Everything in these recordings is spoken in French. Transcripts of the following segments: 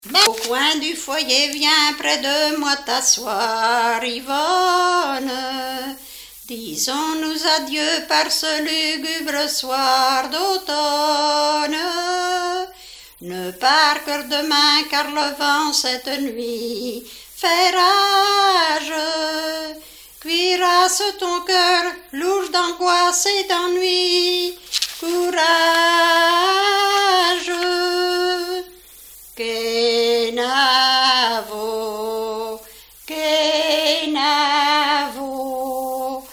Au coin du foyer, viens près de moi t'asseoir, Yvonne. Disons-nous adieu par ce lugubre soir d'automne. Ne pars que demain, car le vent cette nuit fait rage. Cuirasse ton cœur, lourd d'angoisse et d'ennui. Courage. Kenavo, Kenavo,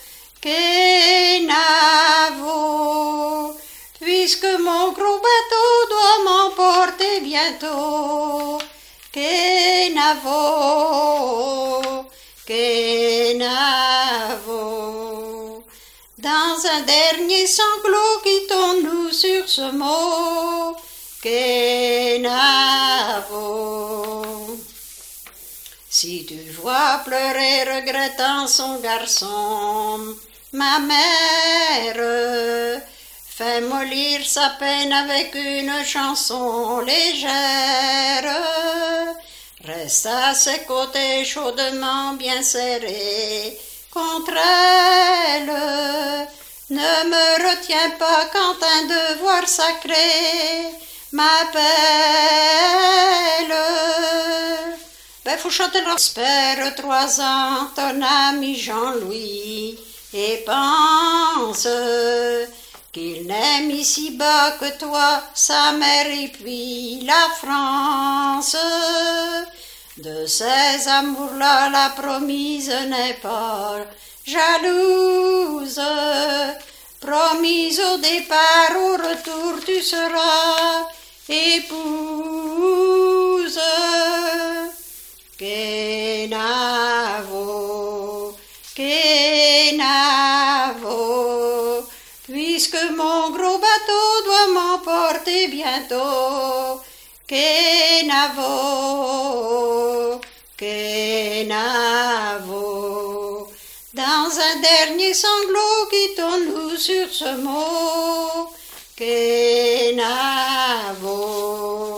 Kenavo, puisque mon gros bateau doit m'emporter bientôt. Kenavo, Kenavo, dans un dernier sanglot, quittons-nous sur ce mot. Kenavo. Si tu vois pleurer regrettant son garçon, ma mère, fais mollir sa peine avec une chanson légère. Reste à ses côtés chaudement bien serré contre elle. Ne me retiens pas quand un devoir sacré m'appelle. Faut chanter l'espère 3 ans, ton ami Jean-Louis, et pense qu'il n'aime ici-bas que toi, sa mère et puis la France. De ces amours-là, la promise n'est pas jalouse. Promise au départ, au retour tu seras épouse. Kenavo, Kenavo, puisque mon gros bateau doit m'emporter bientôt. Kenavo, Kenavo, dans un dernier sanglot, quittons-nous sur ce mot. Kenavo.